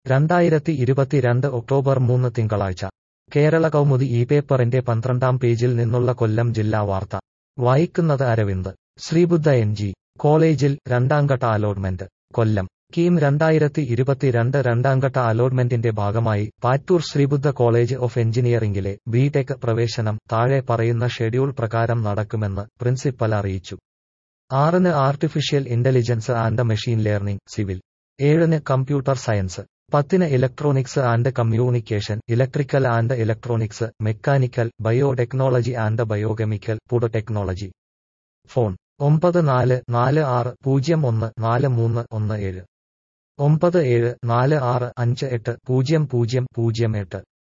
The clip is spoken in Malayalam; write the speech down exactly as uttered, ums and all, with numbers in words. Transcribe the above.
രണ്ടായിരത്തി ഇരുപത്തിരണ്ട് ഒക്ടോബർ മൂന്ന് തിങ്കളാഴ്ച കേരള കൗമുദി ഈ പേപ്പറിന്റെ പന്ത്രണ്ടാം പേജിൽ നിന്നുള്ള കൊല്ലം ജില്ലാ വാർത്ത വായിക്കുന്നത് അരവിന്ദ്. ശ്രീബുദ്ധ എൻ ജി കോളേജിൽ രണ്ടാംഘട്ട അലോട്ട്മെന്റ്. കൊല്ലം. കീം രണ്ടായിരത്തി ഇരുപത്തിരണ്ട് രണ്ടാംഘട്ട അലോട്ട്മെന്റിന്റെ ഭാഗമായി പാറ്റൂർ ശ്രീബുദ്ധ കോളേജ് ഓഫ് എഞ്ചിനീയറിംഗിലെ ബിടെക് പ്രവേശനം താഴെ പറയുന്ന ഷെഡ്യൂൾ പ്രകാരം നടക്കുമെന്ന് പ്രിൻസിപ്പൽ അറിയിച്ചു. ആറിന് artificial intelligence and machine learning civil, ഏഴിന് കമ്പ്യൂട്ടർ സയൻസ്, പത്തിന് electronics and communication, electrical and electronics, mechanical, biotechnology and biochemical, food technology. Phone ഒമ്പത് നാല് നാല് ആറ് പൂജ്യം ഒന്ന് നാല് മൂന്ന് ഒന്ന് ഏഴ്, ഒമ്പത് ഏഴ് നാല് ആറ് അഞ്ച് എട്ട് പൂജ്യം പൂജ്യം പൂജ്യം എട്ട്.